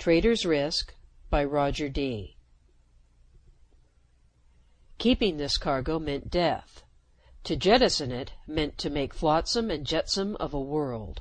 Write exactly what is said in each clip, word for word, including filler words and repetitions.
Trader's Risk by Roger D. Keeping this cargo meant death. To jettison it meant to make flotsam and jetsam of a world.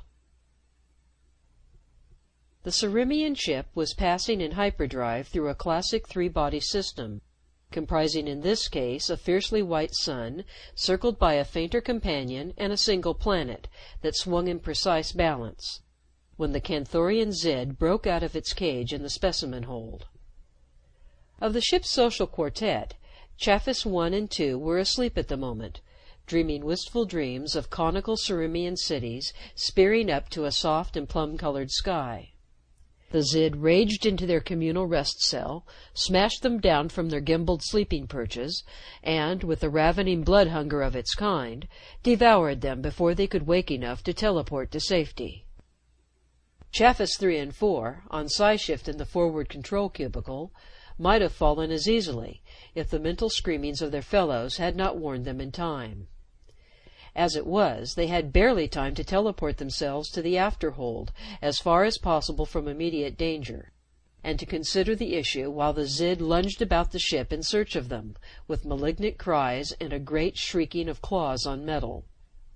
The Cerimean ship was passing in hyperdrive through a classic three-body system, comprising in this case a fiercely white sun, circled by a fainter companion and a single planet that swung in precise balance, when the Canthorian Zid broke out of its cage in the specimen hold. Of the ship's social quartet, Chaffis one and two were asleep at the moment, dreaming wistful dreams of conical Cerimean cities spearing up to a soft and plum-colored sky. The Zid raged into their communal rest cell, smashed them down from their gimbaled sleeping perches, and, with the ravening blood hunger of its kind, devoured them before they could wake enough to teleport to safety. Chaffis three and four, on psi-shift in the forward control cubicle, might have fallen as easily if the mental screamings of their fellows had not warned them in time. As it was, they had barely time to teleport themselves to the afterhold as far as possible from immediate danger, and to consider the issue while the Zid lunged about the ship in search of them, with malignant cries and a great shrieking of claws on metal.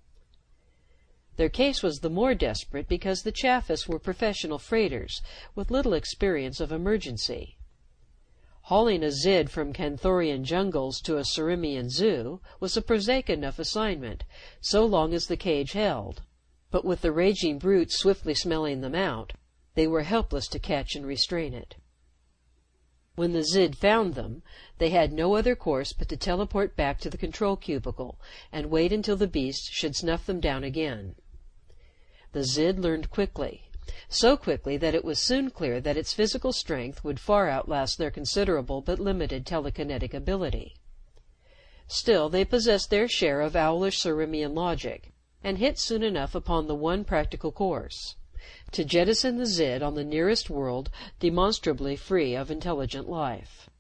Their case was the more desperate because the Chaffis were professional freighters with little experience of emergency. Hauling a Zid from Canthorian jungles to a Cerimean zoo was a prosaic enough assignment, so long as the cage held, but with the raging brute swiftly smelling them out, they were helpless to catch and restrain it. When the Zid found them, they had no other course but to teleport back to the control cubicle and wait until the beast should snuff them down again. The Zid learned quickly. So quickly that it was soon clear that its physical strength would far outlast their considerable but limited telekinetic ability. Still, they possessed their share of owlish Cerimean logic, and hit soon enough upon the one practical course: to jettison the Zid on the nearest world demonstrably free of intelligent life.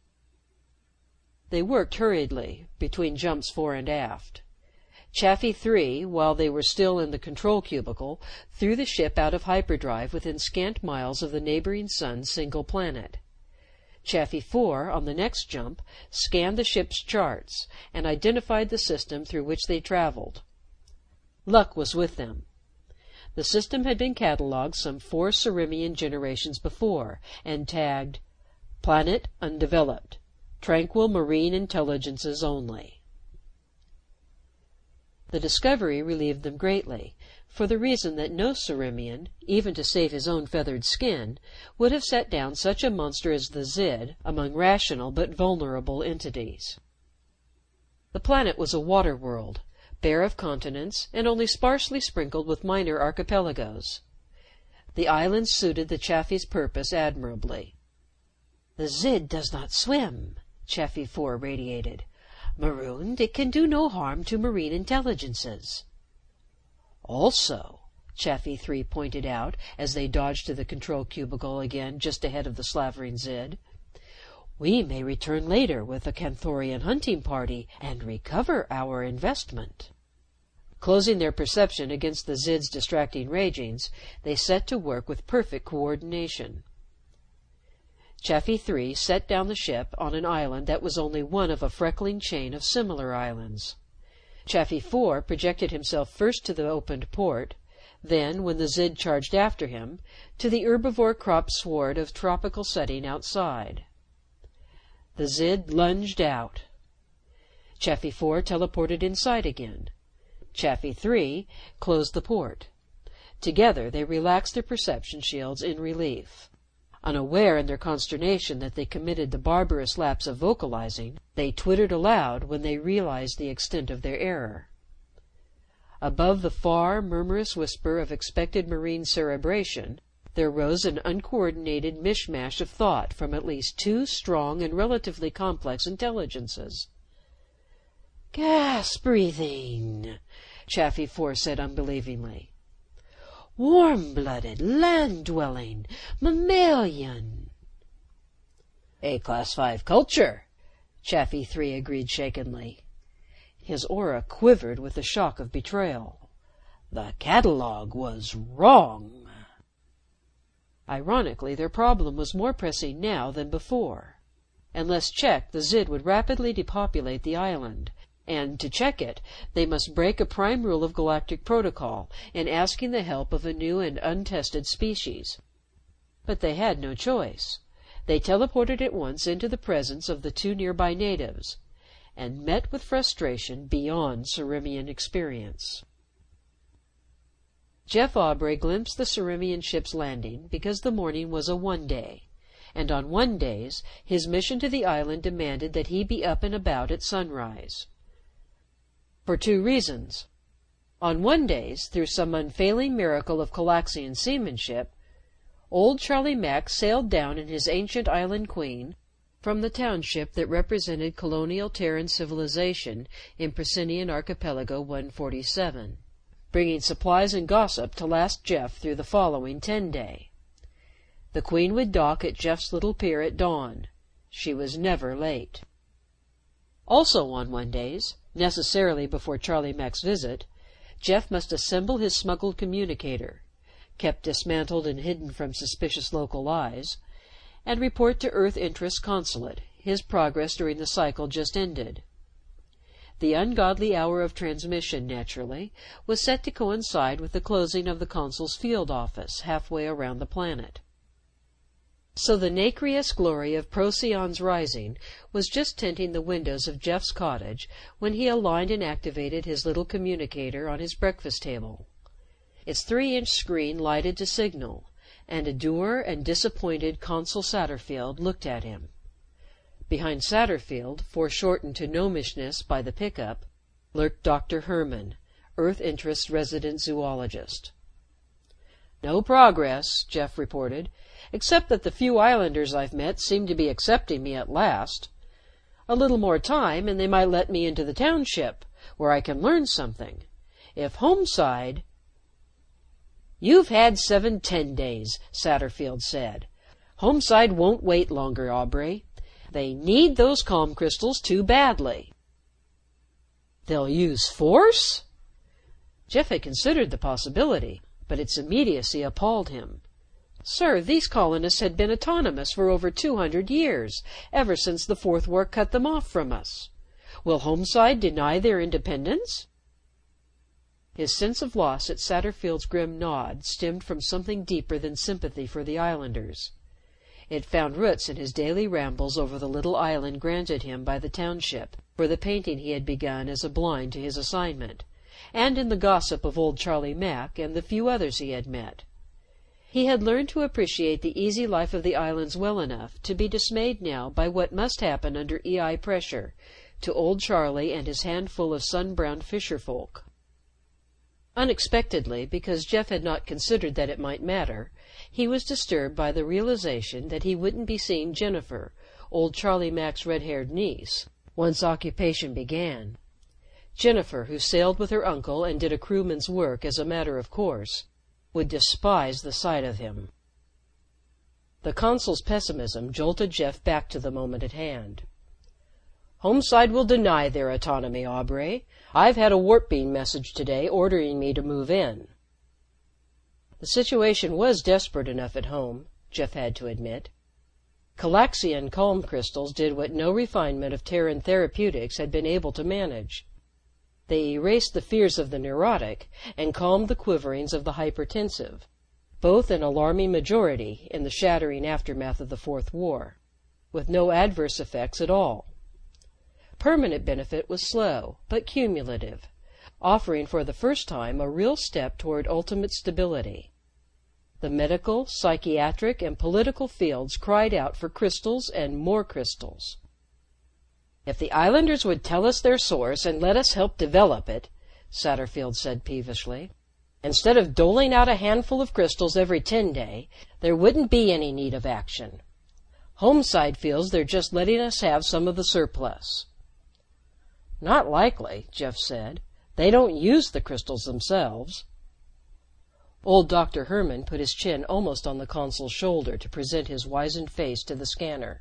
They worked hurriedly, between jumps fore and aft. Chaffee three, while they were still in the control cubicle, threw the ship out of hyperdrive within scant miles of the neighboring sun's single planet. Chaffee four, on the next jump, scanned the ship's charts and identified the system through which they traveled. Luck was with them. The system had been catalogued some four Cerimean generations before, and tagged, "Planet Undeveloped. Tranquil Marine Intelligences Only." The discovery relieved them greatly, for the reason that no Cerimean, even to save his own feathered skin, would have set down such a monster as the Zid among rational but vulnerable entities. The planet was a water world, bare of continents and only sparsely sprinkled with minor archipelagos. The islands suited the Chaffee's purpose admirably. "The Zid does not swim," Chaffee four radiated. "Marooned, it can do no harm to marine intelligences." "Also," Chaffee three pointed out as they dodged to the control cubicle again just ahead of the slavering Zid, "we may return later with a Canthorian hunting party and recover our investment." Closing their perception against the Zid's distracting ragings, they set to work with perfect coordination. Chaffee three set down the ship on an island that was only one of a freckling chain of similar islands. Chaffee four projected himself first to the opened port, then, when the Zid charged after him, to the herbivore-cropped sward of tropical setting outside. The Zid lunged out. Chaffee four teleported inside again. Chaffee three closed the port. Together they relaxed their perception shields in relief. Unaware in their consternation that they committed the barbarous lapse of vocalizing, they twittered aloud when they realized the extent of their error. Above the far, murmurous whisper of expected marine cerebration, there rose an uncoordinated mishmash of thought from at least two strong and relatively complex intelligences. "Gas breathing," Chaffee four said unbelievingly. "Warm-blooded, land-dwelling, mammalian." "A Class five culture," Chaffee three agreed shakenly. His aura quivered with the shock of betrayal. "The catalogue was wrong." Ironically, their problem was more pressing now than before. Unless checked, the Zid would rapidly depopulate the island, and, to check it, they must break a prime rule of galactic protocol in asking the help of a new and untested species. But they had no choice. They teleported at once into the presence of the two nearby natives, and met with frustration beyond Ceridian experience. Jeff Aubrey glimpsed the Ceridian ship's landing because the morning was a one-day, and on one-days his mission to the island demanded that he be up and about at sunrise. For two reasons. On one-days, through some unfailing miracle of Calaxian seamanship, old Charlie Mack sailed down in his ancient island queen from the township that represented colonial Terran civilization in Procinian Archipelago one forty-seven, bringing supplies and gossip to last Jeff through the following ten-day. The Queen would dock at Jeff's little pier at dawn. She was never late. Also on one-days, necessarily before Charlie Mack's visit, Jeff must assemble his smuggled communicator, kept dismantled and hidden from suspicious local eyes, and report to Earth Interest Consulate his progress during the cycle just ended. The ungodly hour of transmission, naturally, was set to coincide with the closing of the consul's field office halfway around the planet. So the nacreous glory of Procyon's rising was just tinting the windows of Jeff's cottage when he aligned and activated his little communicator on his breakfast table. Its three-inch screen lighted to signal, and a dour and disappointed Consul Satterfield looked at him. Behind Satterfield, foreshortened to gnomishness by the pickup, lurked Doctor Herman, Earth Interest resident zoologist. "No progress," Jeff reported, "except that the few islanders I've met seem to be accepting me at last. A little more time, and they might let me into the township, where I can learn something. If Homeside—" "You've had seven ten-days," Satterfield said. "Homeside won't wait longer, Aubrey. They need those calm crystals too badly." "They'll use force?" Jeff had considered the possibility, but its immediacy appalled him. Sir, these colonists had been autonomous for over two hundred years, ever since the Fourth War cut them off from us. Will Homeside deny their independence? His sense of loss at Satterfield's grim nod stemmed from something deeper than sympathy for the islanders. It found roots in his daily rambles over the little island granted him by the township for the painting he had begun as a blind to his assignment, and in the gossip of old Charlie Mack and the few others he had met. He had learned to appreciate the easy life of the islands well enough to be dismayed now by what must happen under E I pressure to old Charlie and his handful of sun-browned fisherfolk. Unexpectedly, because Jeff had not considered that it might matter, he was disturbed by the realization that he wouldn't be seeing Jennifer, old Charlie Mack's red-haired niece, once occupation began. Jennifer, who sailed with her uncle and did a crewman's work as a matter of course, would despise the sight of him. The consul's pessimism jolted Jeff back to the moment at hand. "Homeside will deny their autonomy, Aubrey. I've had a warp beam message today ordering me to move in." The situation was desperate enough at home, Jeff had to admit. Calaxian calm crystals did what no refinement of Terran therapeutics had been able to manage. They erased the fears of the neurotic and calmed the quiverings of the hypertensive, both in alarming majority in the shattering aftermath of the Fourth War, with no adverse effects at all. Permanent benefit was slow, but cumulative, offering for the first time a real step toward ultimate stability. The medical, psychiatric, and political fields cried out for crystals and more crystals. "If the islanders would tell us their source and let us help develop it," Satterfield said peevishly, "instead of doling out a handful of crystals every ten-day, there wouldn't be any need of action. Homeside feels they're just letting us have some of the surplus." "Not likely," Jeff said. "They don't use the crystals themselves." Old Doctor Herman put his chin almost on the consul's shoulder to present his wizened face to the scanner.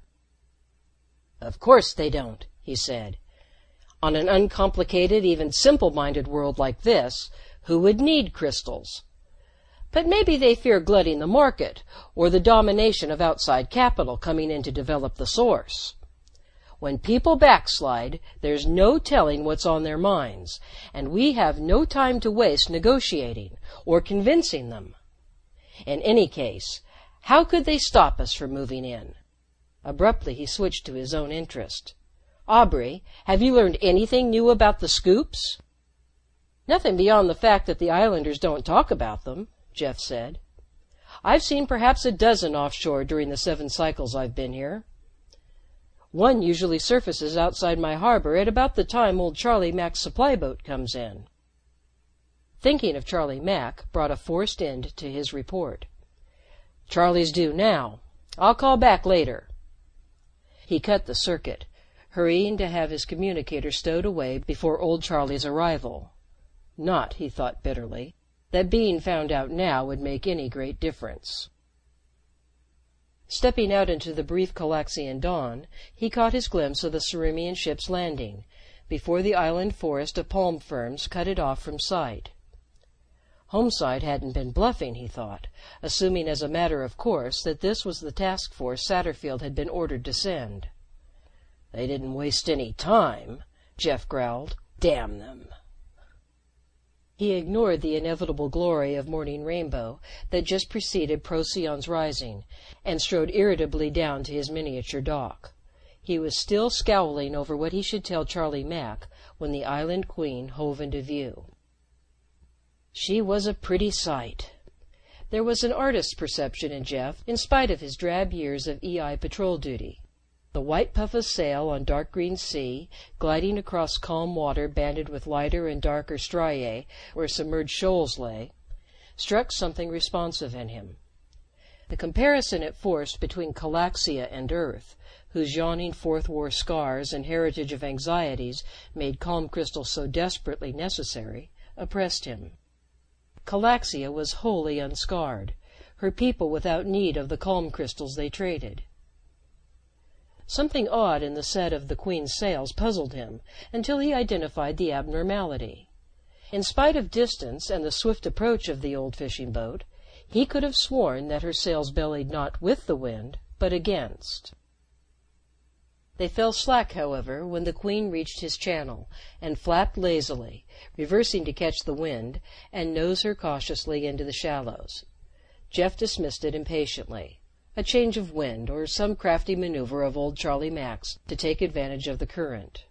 "Of course they don't," he said. "On an uncomplicated, even simple-minded world like this, who would need crystals? But maybe they fear glutting the market, or the domination of outside capital coming in to develop the source. When people backslide, there's no telling what's on their minds, and we have no time to waste negotiating or convincing them. In any case, how could they stop us from moving in? Abruptly, he switched to his own interest. Aubrey, have you learned anything new about the scoops? Nothing beyond the fact that the islanders don't talk about them, Jeff said. I've seen perhaps a dozen offshore during the seven cycles I've been here. One usually surfaces outside my harbor at about the time old Charlie Mack's supply boat comes in. Thinking of Charlie Mack brought a forced end to his report. Charlie's due now. I'll call back later. He cut the circuit, hurrying to have his communicator stowed away before old Charlie's arrival. Not, he thought bitterly, that being found out now would make any great difference. Stepping out into the brief Calaxian dawn, he caught his glimpse of the Cerimean ship's landing, before the island forest of palm ferns cut it off from sight. Homeside hadn't been bluffing, he thought, assuming as a matter of course that this was the task force Satterfield had been ordered to send. They didn't waste any time, Jeff growled. Damn them. He ignored the inevitable glory of morning rainbow that just preceded Procyon's rising, and strode irritably down to his miniature dock. He was still scowling over what he should tell Charlie Mack when the Island Queen hove into view. She was a pretty sight. There was an artist's perception in Jeff, in spite of his drab years of E I patrol duty. The white puff of sail on dark green sea, gliding across calm water banded with lighter and darker striae where submerged shoals lay, struck something responsive in him. The comparison it forced between Calaxia and Earth, whose yawning Fourth War scars and heritage of anxieties made calm crystal so desperately necessary, oppressed him. Calaxia was wholly unscarred, her people without need of the calm crystals they traded. Something odd in the set of the Queen's sails puzzled him until he identified the abnormality. In spite of distance and the swift approach of the old fishing boat, he could have sworn that her sails bellied not with the wind, but against. They fell slack, however, when the Queen reached his channel, and flapped lazily, reversing to catch the wind and nose her cautiously into the shallows. Jeff dismissed it impatiently. A change of wind, or some crafty maneuver of old Charlie Mack's to take advantage of the current.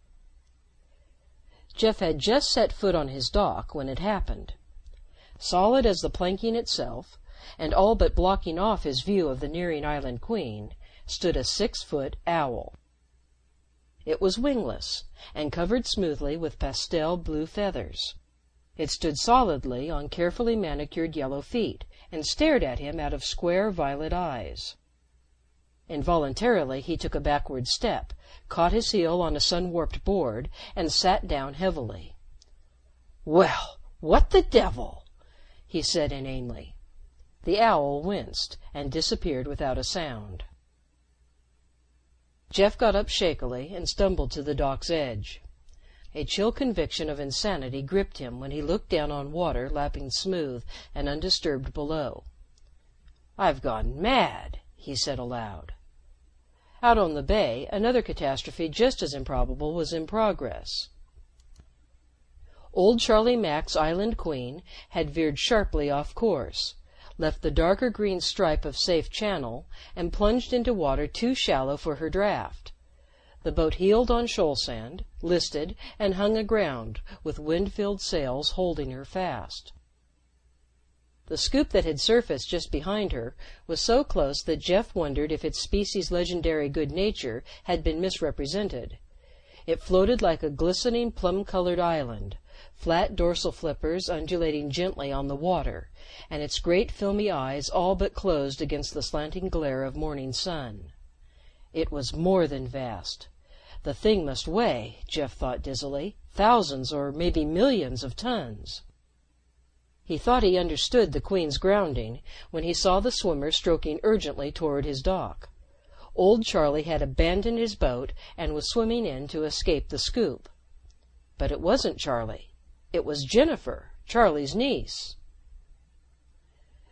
Jeff had just set foot on his dock when it happened. Solid as the planking itself, and all but blocking off his view of the nearing Island Queen, stood a six-foot owl. It was wingless, and covered smoothly with pastel blue feathers. It stood solidly on carefully manicured yellow feet, and stared at him out of square violet eyes. Involuntarily he took a backward step, caught his heel on a sun-warped board, and sat down heavily. "Well, what the devil?" he said inanely. The owl winced, and disappeared without a sound. Jeff got up shakily and stumbled to the dock's edge. A chill conviction of insanity gripped him when he looked down on water lapping smooth and undisturbed below. "I've gone mad," he said aloud. Out on the bay, another catastrophe just as improbable was in progress. Old Charlie Mack's Island Queen had veered sharply off course, left the darker green stripe of safe channel, and plunged into water too shallow for her draft. The boat heeled on shoal sand, listed, and hung aground, with wind-filled sails holding her fast. The scoop that had surfaced just behind her was so close that Jeff wondered if its species' legendary good nature had been misrepresented. It floated like a glistening plum-colored island, flat dorsal flippers undulating gently on the water, and its great filmy eyes all but closed against the slanting glare of morning sun. It was more than vast. The thing must weigh, Jeff thought dizzily, thousands or maybe millions of tons. He thought he understood the Queen's grounding when he saw the swimmer stroking urgently toward his dock. Old Charlie had abandoned his boat and was swimming in to escape the scoop. But it wasn't Charlie. It was Jennifer, Charlie's niece.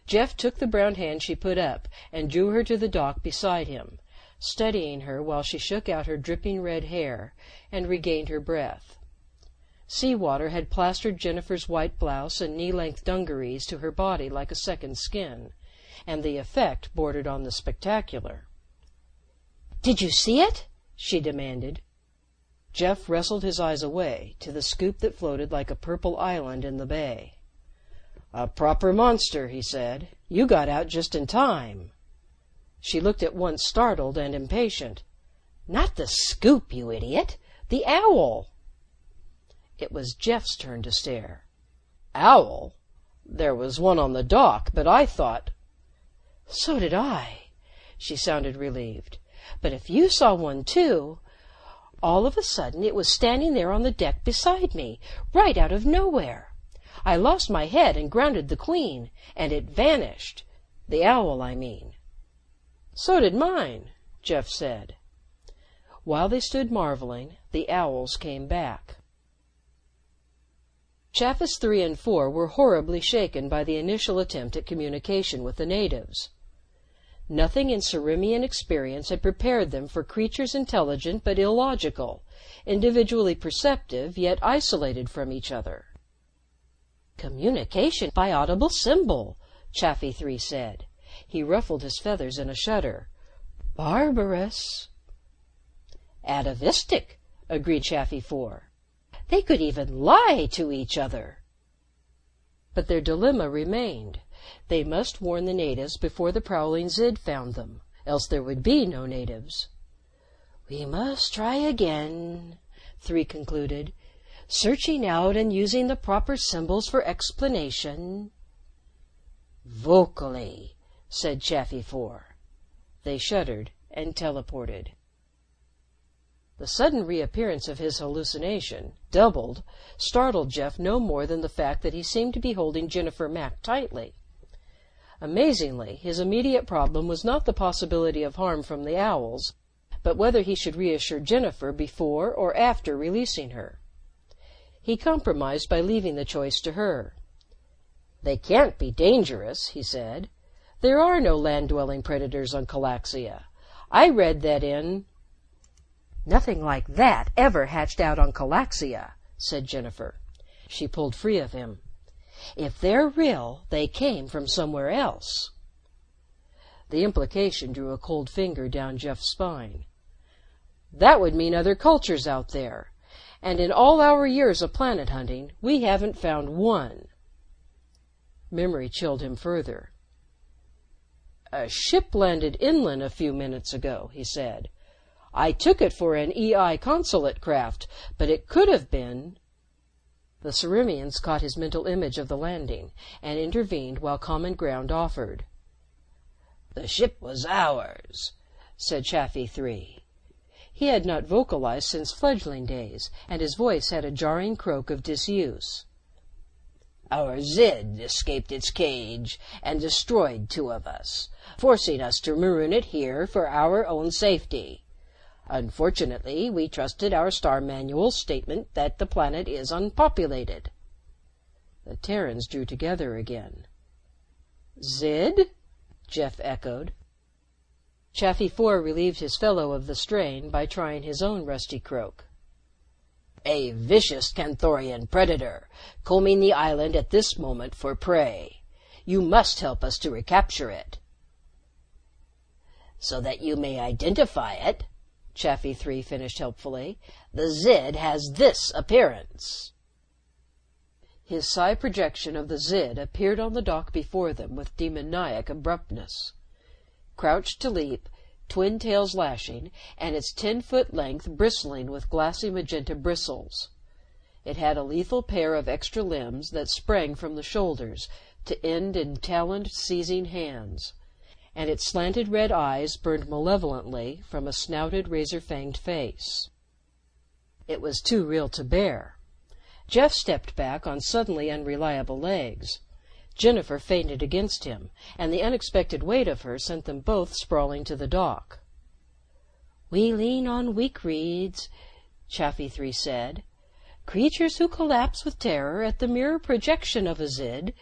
Jeff took the brown hand she put up and drew her to the dock beside him, studying her while she shook out her dripping red hair and regained her breath. Sea water had plastered Jennifer's white blouse and knee-length dungarees to her body like a second skin, and the effect bordered on the spectacular. "Did you see it?" she demanded. Jeff wrestled his eyes away to the scoop that floated like a purple island in the bay. "A proper monster," he said. "You got out just in time." She looked at once startled and impatient. "Not the scoop, you idiot! The owl!" It was Jeff's turn to stare. "Owl? There was one on the dock, but I thought—" "So did I." She sounded relieved. "But if you saw one, too—" All of a sudden it was standing there on the deck beside me, right out of nowhere. I lost my head and grounded the Queen, and it vanished. The owl, I mean." "So did mine," Jeff said. While they stood marveling, the owls came back. Chaffis three and four were horribly shaken by the initial attempt at communication with the natives. Nothing in Cyrimian experience had prepared them for creatures intelligent but illogical, individually perceptive yet isolated from each other. "Communication by audible symbol," Chaffee three said. He ruffled his feathers in a shudder. "Barbarous." "Atavistic," agreed Chaffee four. "They could even lie to each other." But their dilemma remained. They must warn the natives before the prowling Zid found them, else there would be no natives. "We must try again," Three concluded, "searching out and using the proper symbols for explanation." "Vocally," said Chaffee four. They shuddered and teleported. The sudden reappearance of his hallucination, doubled, startled Jeff no more than the fact that he seemed to be holding Jennifer Mack tightly. Amazingly, his immediate problem was not the possibility of harm from the owls, but whether he should reassure Jennifer before or after releasing her. He compromised by leaving the choice to her. "They can't be dangerous," he said. "There are no land-dwelling predators on Calaxia. I read that in—" "Nothing like that ever hatched out on Calaxia," said Jennifer. She pulled free of him. "If they're real, they came from somewhere else." The implication drew a cold finger down Jeff's spine. "That would mean other cultures out there. And in all our years of planet hunting, we haven't found one." Memory chilled him further. "A ship landed inland a few minutes ago," he said. "I took it for an E I consulate craft, but it could have been—" The Cyrimians caught his mental image of the landing and intervened while common ground offered. "The ship was ours," said Chaffee three. He had not vocalized since fledgling days, and his voice had a jarring croak of disuse. "Our Zid escaped its cage and destroyed two of us, forcing us to maroon it here for our own safety. Unfortunately, we trusted our star manual's statement that the planet is unpopulated." The Terrans drew together again. "Zid?" Jeff echoed. Chaffee four relieved his fellow of the strain by trying his own rusty croak. "A vicious Canthorian predator, combing the island at this moment for prey. You must help us to recapture it." "So that you may identify it," Chaffee three finished helpfully, "the Zid has this appearance." His psi projection of the Zid appeared on the dock before them with demoniac abruptness. Crouched to leap, twin tails lashing, and its ten-foot length bristling with glassy magenta bristles. It had a lethal pair of extra limbs that sprang from the shoulders to end in taloned, seizing hands, and its slanted red eyes burned malevolently from a snouted, razor-fanged face. It was too real to bear. Jeff stepped back on suddenly unreliable legs. Jennifer fainted against him, and the unexpected weight of her sent them both sprawling to the dock. "We lean on weak reeds," Chaffee three said. "Creatures who collapse with terror at the mere projection of a Zid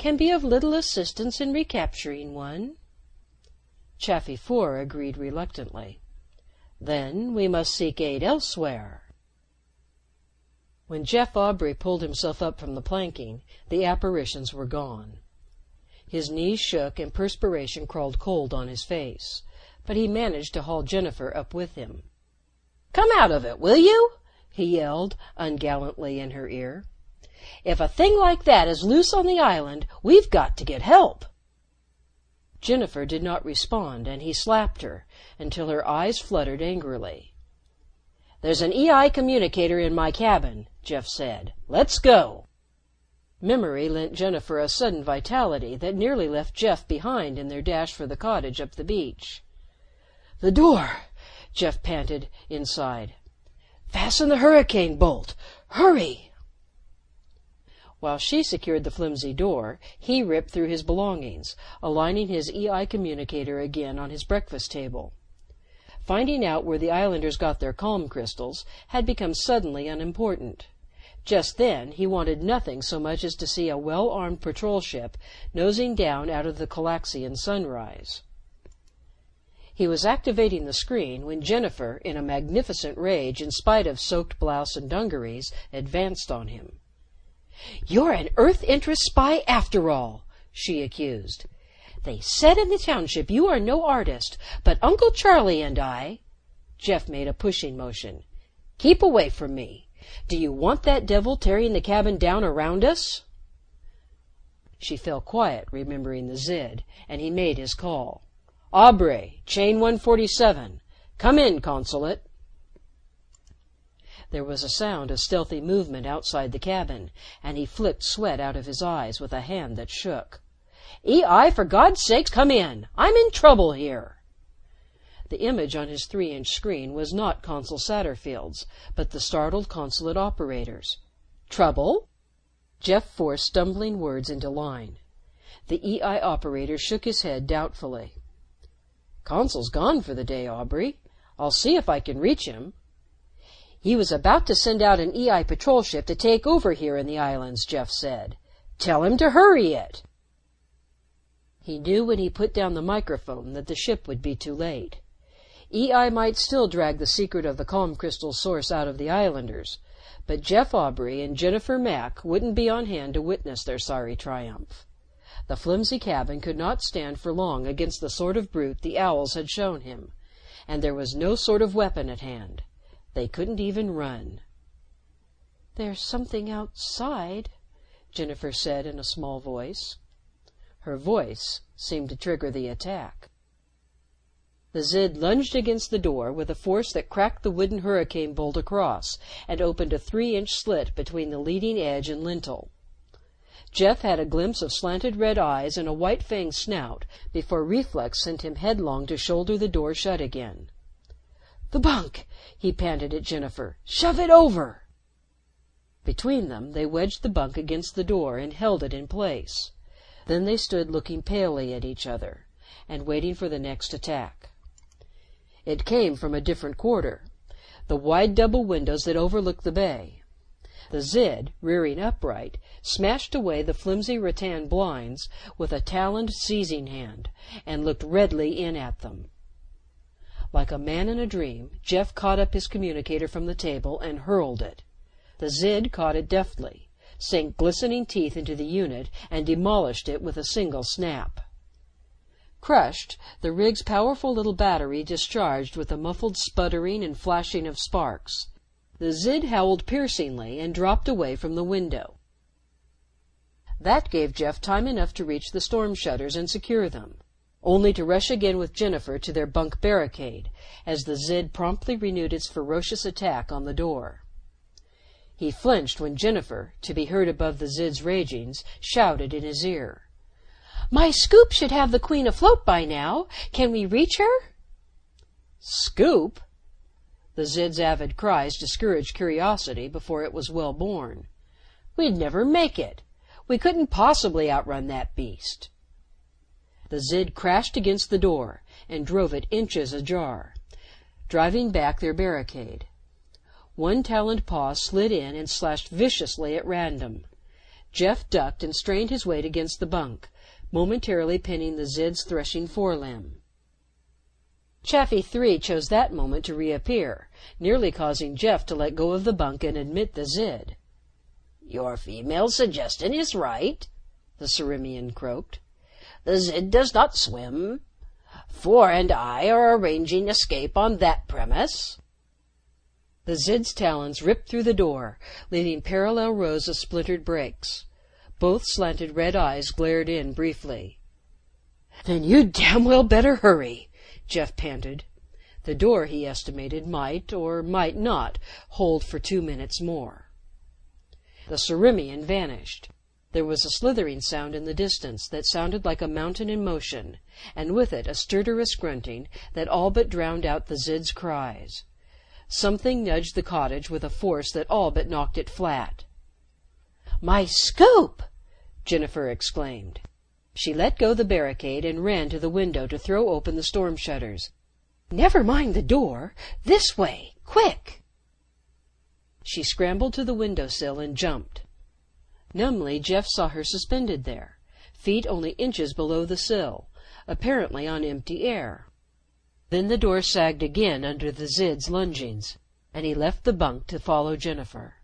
can be of little assistance in recapturing one." Chaffee Four agreed reluctantly. "Then we must seek aid elsewhere." When Jeff Aubrey pulled himself up from the planking, the apparitions were gone. His knees shook and perspiration crawled cold on his face, but he managed to haul Jennifer up with him. "Come out of it, will you?" he yelled ungallantly in her ear. "If a thing like that is loose on the island, we've got to get help." Jennifer did not respond, and he slapped her until her eyes fluttered angrily. "There's an E I communicator in my cabin," Jeff said. "Let's go." Memory lent Jennifer a sudden vitality that nearly left Jeff behind in their dash for the cottage up the beach. "The door!" Jeff panted inside. "Fasten the hurricane bolt! Hurry!" While she secured the flimsy door, he ripped through his belongings, aligning his E I communicator again on his breakfast table. Finding out where the islanders got their calm crystals had become suddenly unimportant. Just then he wanted nothing so much as to see a well-armed patrol ship nosing down out of the Calaxian sunrise. He was activating the screen when Jennifer, in a magnificent rage in spite of soaked blouse and dungarees, advanced on him. "You're an Earth interest spy after all," she accused. "They said in the township you are no artist, but Uncle Charlie and I—" Jeff made a pushing motion. "Keep away from me. Do you want that devil tearing the cabin down around us?" She fell quiet, remembering the Zid, and he made his call. "Aubrey, chain one forty-seven. Come in, Consulate." There was a sound of stealthy movement outside the cabin, and he flicked sweat out of his eyes with a hand that shook. "E I, for God's sakes, come in! I'm in trouble here!" The image on his three-inch screen was not Consul Satterfield's, but the startled consulate operator's. "Trouble?" Jeff forced stumbling words into line. The E I operator shook his head doubtfully. "Consul's gone for the day, Aubrey. I'll see if I can reach him." "He was about to send out an E I patrol ship to take over here in the islands," Jeff said. "Tell him to hurry it." He knew when he put down the microphone that the ship would be too late. E I might still drag the secret of the calm crystal source out of the islanders, but Jeff Aubrey and Jennifer Mack wouldn't be on hand to witness their sorry triumph. The flimsy cabin could not stand for long against the sort of brute the owls had shown him, and there was no sort of weapon at hand. They couldn't even run. "There's something outside," Jennifer said in a small voice. Her voice seemed to trigger the attack. The Zid lunged against the door with a force that cracked the wooden hurricane bolt across and opened a three-inch slit between the leading edge and lintel. Jeff had a glimpse of slanted red eyes and a white-fanged snout before reflex sent him headlong to shoulder the door shut again. "The bunk!" he panted at Jennifer. "Shove it over!" Between them, they wedged the bunk against the door and held it in place. Then they stood looking palely at each other and waiting for the next attack. It came from a different quarter, the wide double windows that overlooked the bay. The Zid, rearing upright, smashed away the flimsy rattan blinds with a taloned seizing hand and looked redly in at them. Like a man in a dream, Jeff caught up his communicator from the table and hurled it. The Zid caught it deftly, sank glistening teeth into the unit, and demolished it with a single snap. Crushed, the rig's powerful little battery discharged with a muffled sputtering and flashing of sparks. The Zid howled piercingly and dropped away from the window. That gave Jeff time enough to reach the storm shutters and secure them, only to rush again with Jennifer to their bunk barricade as the Zid promptly renewed its ferocious attack on the door. He flinched when Jennifer, to be heard above the Zid's ragings, shouted in his ear. "My scoop should have the Queen afloat by now. Can we reach her?" "Scoop?" The Zid's avid cries discouraged curiosity before it was well born. "We'd never make it. We couldn't possibly outrun that beast." The Zid crashed against the door and drove it inches ajar, driving back their barricade. One taloned paw slid in and slashed viciously at random. Jeff ducked and strained his weight against the bunk, momentarily pinning the Zid's threshing forelimb. Chaffee Three chose that moment to reappear, nearly causing Jeff to let go of the bunk and admit the Zid. "Your female suggestion is right," the Cerimian croaked. "The Zid does not swim. Four and I are arranging escape on that premise." The Zid's talons ripped through the door, leaving parallel rows of splintered breaks. Both slanted red eyes glared in briefly. "Then you'd damn well better hurry," Jeff panted. The door, he estimated, might, or might not, hold for two minutes more. The Cerimian vanished. There was a slithering sound in the distance that sounded like a mountain in motion, and with it a stertorous grunting that all but drowned out the Zid's cries. Something nudged the cottage with a force that all but knocked it flat. "My scoop!" Jennifer exclaimed. She let go the barricade and ran to the window to throw open the storm shutters. "Never mind the door. This way. Quick!" She scrambled to the window sill and jumped. Numbly, Jeff saw her suspended there, feet only inches below the sill, apparently on empty air. Then the door sagged again under the Zid's lungings, and he left the bunk to follow Jennifer.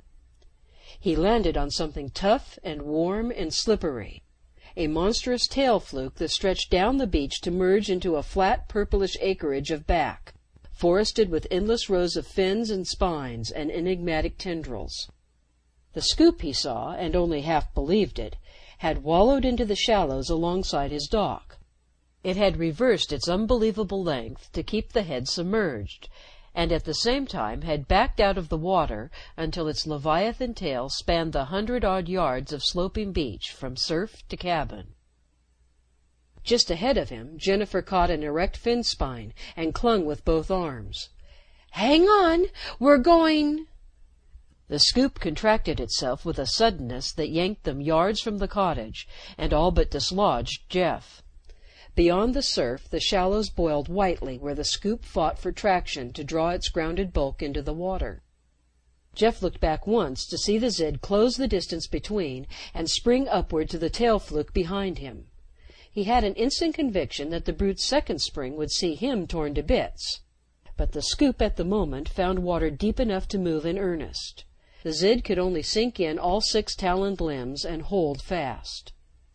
He landed on something tough and warm and slippery, a monstrous tail fluke that stretched down the beach to merge into a flat purplish acreage of back, forested with endless rows of fins and spines and enigmatic tendrils. The scoop, he saw, and only half believed it, had wallowed into the shallows alongside his dock. It had reversed its unbelievable length to keep the head submerged, and at the same time had backed out of the water until its leviathan tail spanned the hundred-odd yards of sloping beach from surf to cabin. Just ahead of him, Jennifer caught an erect fin spine and clung with both arms. "Hang on! We're going—" The scoop contracted itself with a suddenness that yanked them yards from the cottage and all but dislodged Jeff. Beyond the surf, the shallows boiled whitely where the scoop fought for traction to draw its grounded bulk into the water. Jeff looked back once to see the Zid close the distance between and spring upward to the tail fluke behind him. He had an instant conviction that the brute's second spring would see him torn to bits. But the scoop at the moment found water deep enough to move in earnest. The Zid could only sink in all six taloned limbs and hold fast.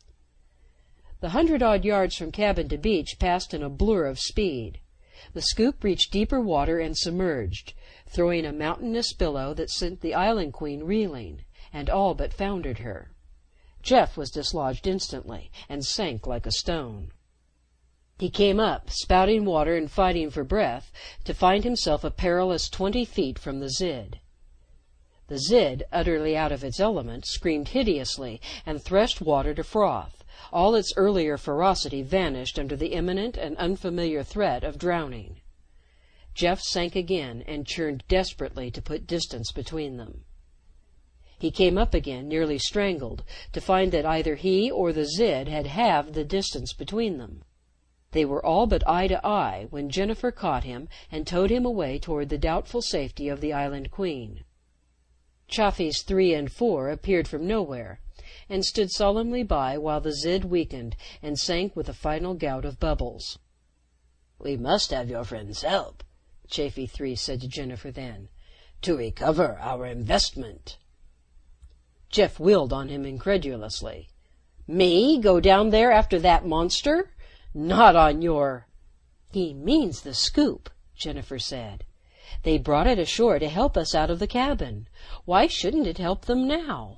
The hundred-odd yards from cabin to beach passed in a blur of speed. The scoop reached deeper water and submerged, throwing a mountainous billow that sent the Island Queen reeling, and all but foundered her. Jeff was dislodged instantly, and sank like a stone. He came up, spouting water and fighting for breath, to find himself a perilous twenty feet from the Zid. The Zid, utterly out of its element, screamed hideously and threshed water to froth. All its earlier ferocity vanished under the imminent and unfamiliar threat of drowning. Jeff sank again and churned desperately to put distance between them. He came up again, nearly strangled, to find that either he or the Zid had halved the distance between them. They were all but eye to eye when Jennifer caught him and towed him away toward the doubtful safety of the Island Queen. Chaffee's Three and Four appeared from nowhere, and stood solemnly by while the Zid weakened and sank with a final gout of bubbles. "We must have your friend's help," Chaffee Three said to Jennifer then, "to recover our investment." Jeff wheeled on him incredulously. "Me go down there after that monster? Not on your—" "He means the scoop," Jennifer said. "They brought it ashore to help us out of the cabin. Why shouldn't it help them now?"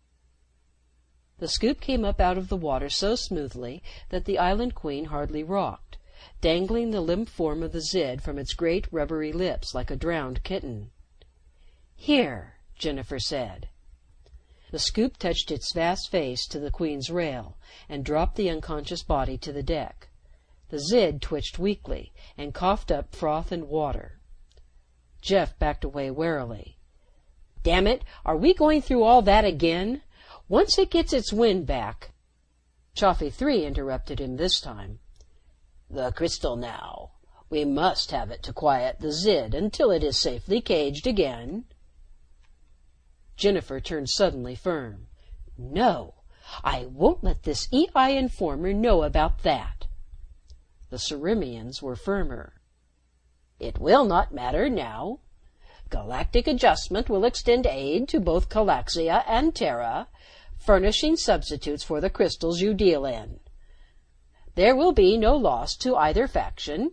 The scoop came up out of the water so smoothly that the Island Queen hardly rocked, dangling the limp form of the Zid from its great rubbery lips like a drowned kitten. "Here," Jennifer said. The scoop touched its vast face to the Queen's rail and dropped the unconscious body to the deck. The Zid twitched weakly and coughed up froth and water. Jeff backed away warily. "Damn it, are we going through all that again? Once it gets its wind back—" Chaffee Three interrupted him this time. "The crystal now. We must have it to quiet the Zid until it is safely caged again." Jennifer turned suddenly firm. No, I won't let this E I informer know about that." The Cerimeans were firmer. "It will not matter now. Galactic adjustment will extend aid to both Calaxia and Terra, furnishing substitutes for the crystals you deal in. There will be no loss to either faction."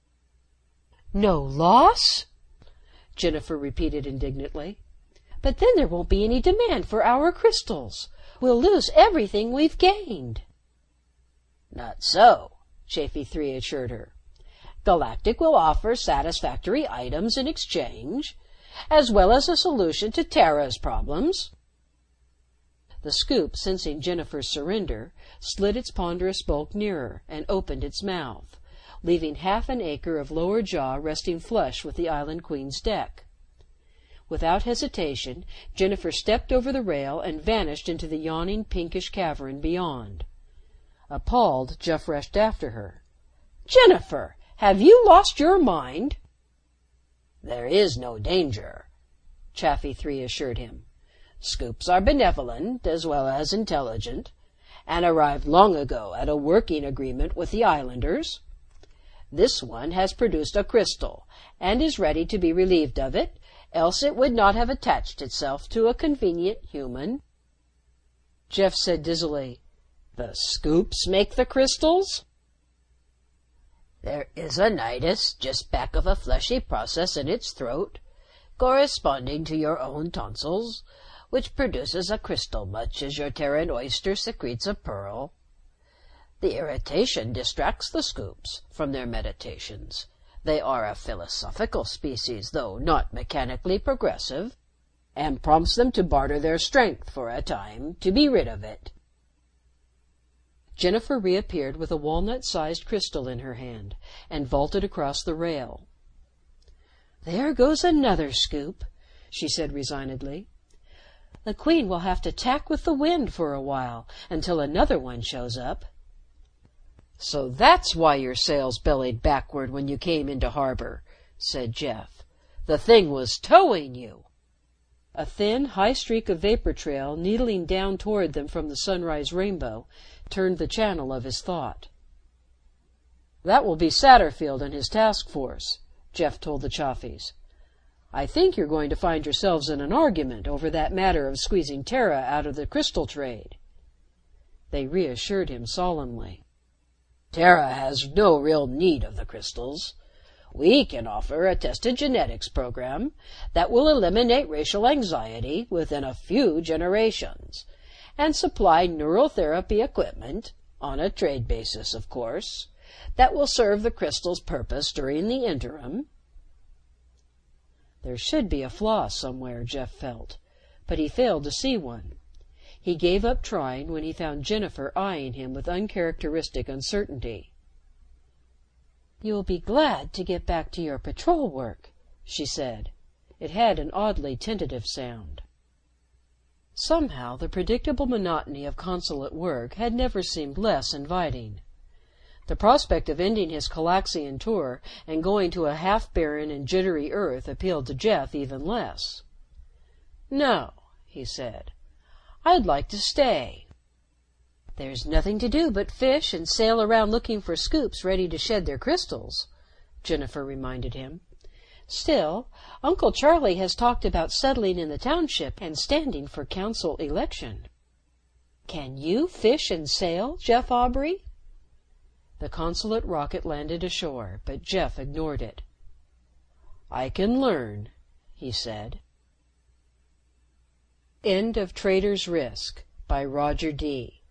"No loss?" Jennifer repeated indignantly. "But then there won't be any demand for our crystals. We'll lose everything we've gained." "Not so," Chaffee three assured her. "Galactic will offer satisfactory items in exchange, as well as a solution to Terra's problems." The scoop, sensing Jennifer's surrender, slid its ponderous bulk nearer and opened its mouth, leaving half an acre of lower jaw resting flush with the Island Queen's deck. Without hesitation, Jennifer stepped over the rail and vanished into the yawning pinkish cavern beyond. Appalled, Jeff rushed after her. "Jennifer, have you lost your mind?" "There is no danger," Chaffee three assured him. "Scoops are benevolent as well as intelligent, and arrived long ago at a working agreement with the Islanders. This one has produced a crystal and is ready to be relieved of it, else it would not have attached itself to a convenient human." Jeff said dizzily, "The Scoops make the crystals?" "There is a nidus just back of a fleshy process in its throat, corresponding to your own tonsils, which produces a crystal much as your Terran oyster secretes a pearl. The irritation distracts the Scoops from their meditations. They are a philosophical species, though not mechanically progressive, and prompts them to barter their strength for a time to be rid of it." Jennifer reappeared with a walnut-sized crystal in her hand and vaulted across the rail. "There goes another scoop," she said resignedly. "The Queen will have to tack with the wind for a while until another one shows up." "So that's why your sails bellied backward when you came into harbor," said Jeff. "The thing was towing you." A thin, high streak of vapor trail needling down toward them from the sunrise rainbow turned the channel of his thought. "That will be Satterfield and his task force," Jeff told the Chaffees. "I think you're going to find yourselves in an argument over that matter of squeezing Terra out of the crystal trade." They reassured him solemnly. "Terra has no real need of the crystals. We can offer a tested genetics program that will eliminate racial anxiety within a few generations, and supply neural therapy equipment, on a trade basis, of course, that will serve the crystal's purpose during the interim." There should be a flaw somewhere, Jeff felt, but he failed to see one. He gave up trying when he found Jennifer eyeing him with uncharacteristic uncertainty. "You'll be glad to get back to your patrol work," she said. It had an oddly tentative sound. Somehow the predictable monotony of consulate work had never seemed less inviting. The prospect of ending his Calaxian tour and going to a half-barren and jittery Earth appealed to Jeff even less. "No," he said. "I'd like to stay." "There's nothing to do but fish and sail around looking for scoops ready to shed their crystals," Jennifer reminded him. "Still, Uncle Charlie has talked about settling in the township and standing for council election. Can you fish and sail, Jeff Aubrey?" The consulate rocket landed ashore, but Jeff ignored it. "I can learn," he said. End of Trader's Risk by Roger D.